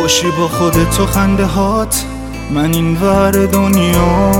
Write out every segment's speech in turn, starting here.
باشی با خودت و خنده هات، من این ور دنیا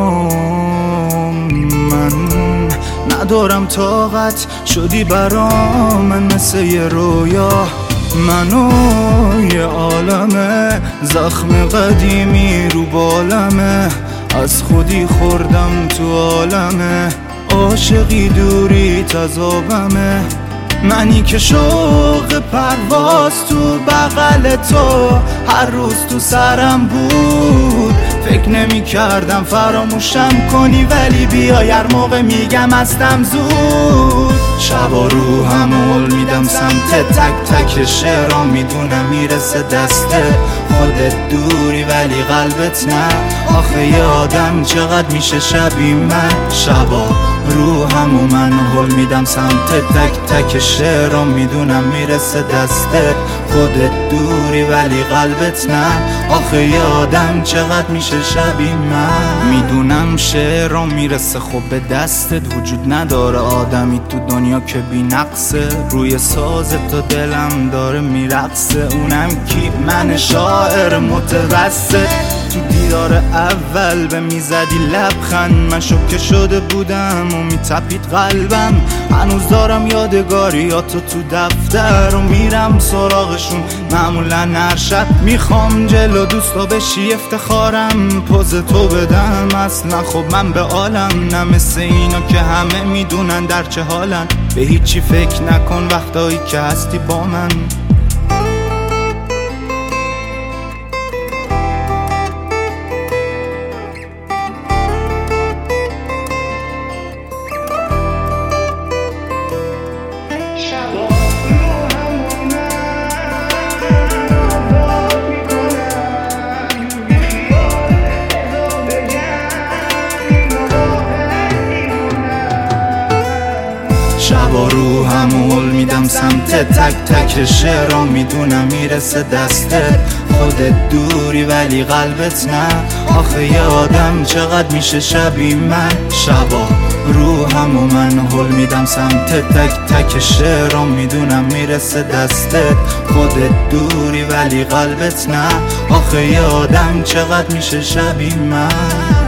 من ندارم طاقت، شدی برا من مثل یه رویا. منو یه عالمه زخم قدیمی رو بالمه، از خودی خوردم تو عالمه، عاشقی دوری تذابمه. منی که شوق پرواز تو بغل تو هر روز تو سرم بود، فکر نمی کردم فراموشم کنی ولی بیای هر موقع میگم هستم زود. شبا روحم هل میدم سمت تک تک شعرام، میدونم میرسه دستت، خودت دوری ولی قلبت نه. آخه یه آدم چقدر میشه شبیه من. شبا روحم و من هل میدم سمت تک تک شعرام، میدونم میرسه دستت، خودت دوری ولی قلبت نه. آخه یه آدم چقدر میشه شبیه من. میدونم شعرام میرسه خب به دستت، وجود نداره آدمی تو دنیا که بی نقصه، روی سازت و دلم داره میرقصه. اونم کی؟ من شاعر متوسط. تو دیدار اول به میزدی لبخند، من شوکه شده بودم و میتپید قلبم. هنوز دارم یادگاریاتو تو دفتر و میرم سراغشون معمولا هر شب. میخوام جلو دوستا بشی افتخارم، پوز تو بدم اصلا خب من به عالم، نه مثل اینا که همه میدونن در چه حالن. به هیچی فکر نکن وقتایی که هستی با من. شبا روحم هل میدم سمت تک تک شعرام، میدونم میرسه دستت، خودت دوری ولی قلبت نه. آخه یه آدم چقدر میشه شبیه من. شبا روحم و من هل میدم سمت تک تک شعرام، میدونم میرسه دستت، خودت دوری ولی قلبت نه. آخه یه آدم چقدر میشه شبیه من.